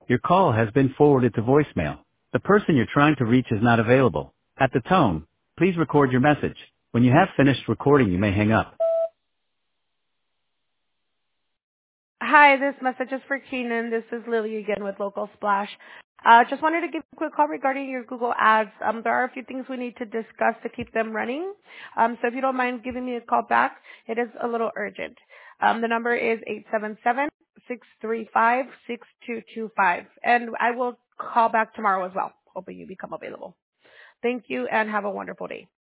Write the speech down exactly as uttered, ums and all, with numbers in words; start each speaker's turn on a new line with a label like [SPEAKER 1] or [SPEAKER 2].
[SPEAKER 1] Your call has been forwarded to voicemail. The person you're trying to reach is not available. At the tone, please record your message. When you have finished recording, you may hang up.
[SPEAKER 2] Hi, this message is for Keenan. This is Lily again with Local Splash. Uh, just wanted to give a quick call regarding your Google Ads. Um, there are a few things we need to discuss to keep them running. Um, so if you don't mind giving me a call back, it is a little urgent. Um, the number is eight seven seven, six three five, six two two five. And I will call back tomorrow as well, hoping you become available. Thank you and have a wonderful day.